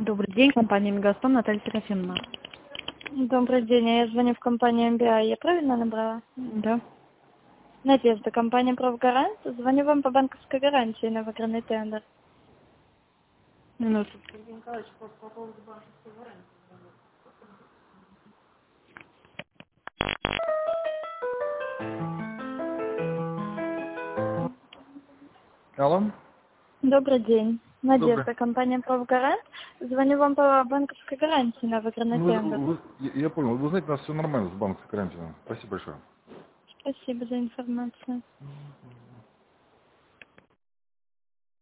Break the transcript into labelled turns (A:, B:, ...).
A: Добрый день, компания Мегастон, Наталья Серафимовна.
B: Добрый день, я звоню в компанию MBI. Я правильно набрала?
A: Да.
B: Надежда, компания «Правгарант». Звоню вам по банковской гарантии на выигранный тендер.
A: Минуту. Алло.
B: Добрый день.
A: Добрый.
B: Надежда, компания «Правгарант». Звоню вам по банковской гарантии на выигранный тендер.
A: Я понял. Вы знаете, у нас все нормально с банковской гарантией. Спасибо большое.
B: Спасибо за информацию.